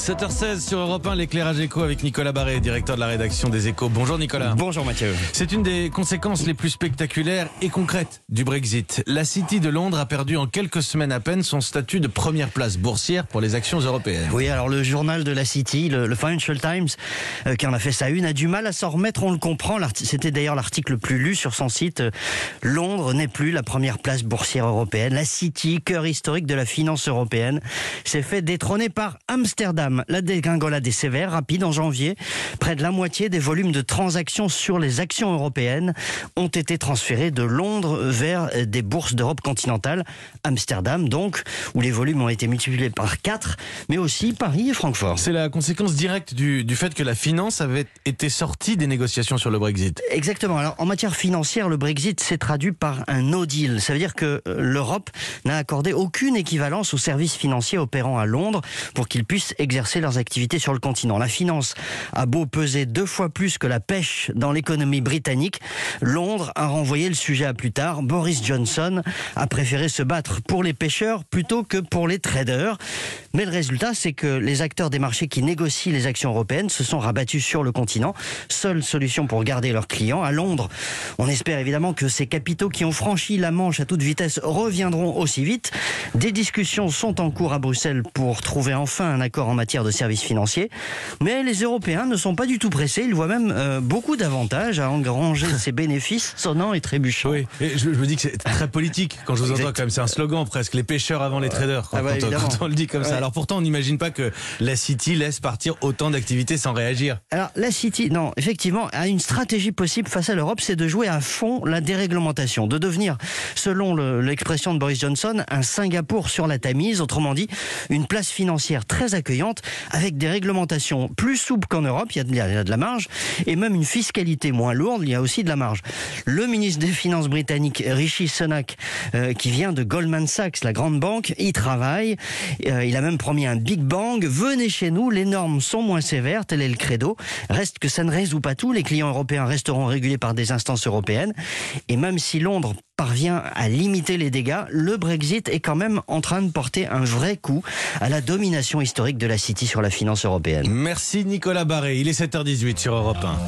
7h16 sur Europe 1, l'éclairage éco avec Nicolas Barré, directeur de la rédaction des Échos. Bonjour Nicolas. Bonjour Mathieu. C'est une des conséquences les plus spectaculaires et concrètes du Brexit. La City de Londres a perdu en quelques semaines à peine son statut de première place boursière pour les actions européennes. Oui, alors le journal de la City, le Financial Times, qui en a fait sa une, a du mal à s'en remettre, on le comprend. C'était d'ailleurs l'article le plus lu sur son site. Londres n'est plus la première place boursière européenne. La City, cœur historique de la finance européenne, s'est fait détrôner par Amsterdam. La dégringolade est sévère, rapide en janvier. Près de la moitié des volumes de transactions sur les actions européennes ont été transférés de Londres vers des bourses d'Europe continentale. Amsterdam donc, où les volumes ont été multipliés par 4, mais aussi Paris et Francfort. C'est la conséquence directe du fait que la finance avait été sortie des négociations sur le Brexit. Exactement. Alors en matière financière, le Brexit s'est traduit par un no deal. Ça veut dire que l'Europe n'a accordé aucune équivalence aux services financiers opérant à Londres pour qu'ils puissent exercer leurs activités sur le continent. La finance a beau peser 2 fois plus que la pêche dans l'économie britannique, Londres a renvoyé le sujet à plus tard. Boris Johnson a préféré se battre pour les pêcheurs plutôt que pour les traders. Mais le résultat, c'est que les acteurs des marchés qui négocient les actions européennes se sont rabattus sur le continent. Seule solution pour garder leurs clients. À Londres, on espère évidemment que ces capitaux qui ont franchi la Manche à toute vitesse reviendront aussi vite. Des discussions sont en cours à Bruxelles pour trouver enfin un accord en matière de services financiers. Mais les Européens ne sont pas du tout pressés. Ils voient même beaucoup d'avantages à engranger ces bénéfices sonnants et trébuchants. Oui, et je me dis que c'est très politique quand je vous entends quand même. C'est un slogan presque, les pêcheurs avant les traders, quand on le dit comme ça. Alors pourtant, on n'imagine pas que la City laisse partir autant d'activités sans réagir. Alors la City, non, effectivement, a une stratégie possible face à l'Europe, c'est de jouer à fond la déréglementation, de devenir, selon l'expression de Boris Johnson, un Singapour sur la Tamise, autrement dit, une place financière très accueillante avec des réglementations plus souples qu'en Europe, il y a de la marge, et même une fiscalité moins lourde, il y a aussi de la marge. Le ministre des Finances britannique, Rishi Sunak, qui vient de Goldman Sachs, la grande banque, y travaille. Il a même promis un Big Bang. Venez chez nous, les normes sont moins sévères, tel est le credo. Reste que ça ne résout pas tout. Les clients européens resteront régulés par des instances européennes. Et même si Londres parvient à limiter les dégâts, le Brexit est quand même en train de porter un vrai coup à la domination historique de la City sur la finance européenne. Merci Nicolas Barré. Il est 7h18 sur Europe 1.